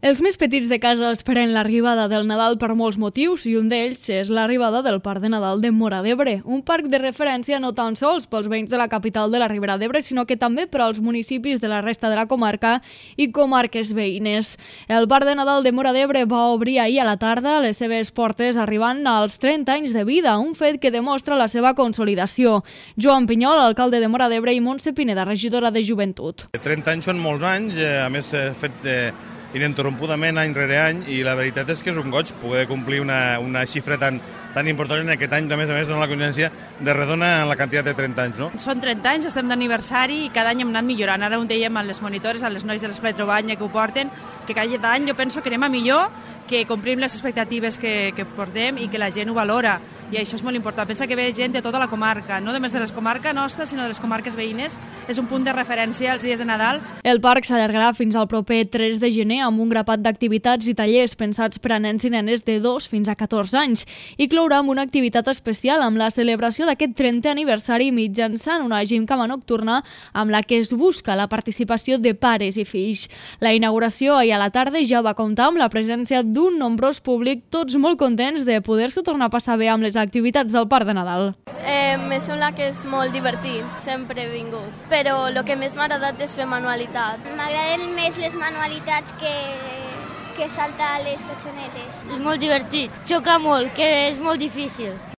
Els més petits de casa esperen l'arribada del Nadal per molts motius i un d'ells és l'arribada del Parc de Nadal de Móra d'Ebre, un parc de referència no tan sols pels veïns de la capital de la Ribera d'Ebre, sinó que també per als municipis de la resta de la comarca i comarques veïnes. El Parc de Nadal de Móra d'Ebre va obrir ahir a la tarda les seves portes arribant als 30 anys de vida, un fet que demostra la seva consolidació. Joan Pinyol, alcalde de Móra d'Ebre, i Montse Pineda, regidora de Joventut. 30 anys són molts anys, a més fet ininterrompudament any rere any, i la veritat és que és un goig poder complir una xifra tan important en aquest any, a més dona la consciència de redona en la quantitat de 30 anys, no? Són 30 anys, estem d'aniversari i cada any hem anat millorant. Ara ho dèiem a les monitores, a les nois de l'Esplai Trobanya que ho porten, que cada any jo penso que anem a millor, que complim les expectatives que portem i que la gent ho valora. I això és molt important. Pensa que ve gent de tota la comarca, no només de les comarques nostres, sinó de les comarques veïnes. És un punt de referència als dies de Nadal. El parc s'allargarà fins al proper 3 de gener amb un grapat d'activitats i tallers pensats per a nens i nenes de 2 fins a 14 anys. I clourà amb una activitat especial amb la celebració d'aquest 30è aniversari mitjançant una gimcana nocturna amb la que es busca la participació de pares i fills. La inauguració ahir a la tarda ja va comptar amb la presència d'un nombrós públic, tots molt contents de poder-se tornar a passar bé amb les activitats del Parc de Nadal. Me sembla que és molt divertit, sempre he vingut, però el que més m'ha agradat és fer manualitat. M'agraden més les manualitats que saltar les cotxonetes. És molt divertit, xoca molt, que és molt difícil.